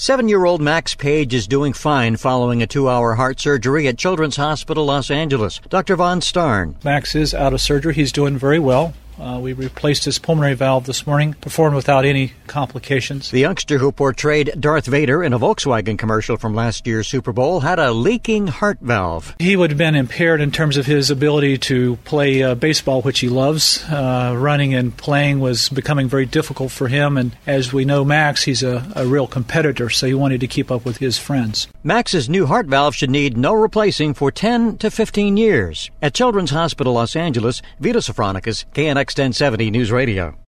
7-year-old Max Page is doing fine following a 2-hour heart surgery at Children's Hospital Los Angeles. Dr. Von Starn. Max is out of surgery. He's doing very well. We replaced his pulmonary valve this morning, performed without any complications. The youngster who portrayed Darth Vader in a Volkswagen commercial from last year's Super Bowl had a leaking heart valve. He would have been impaired in terms of his ability to play baseball, which he loves. Running and playing was becoming very difficult for him, and as we know, Max, he's a real competitor, so he wanted to keep up with his friends. Max's new heart valve should need no replacing for 10 to 15 years. At Children's Hospital Los Angeles, Vito Sofronicus, KNX 1070 News Radio.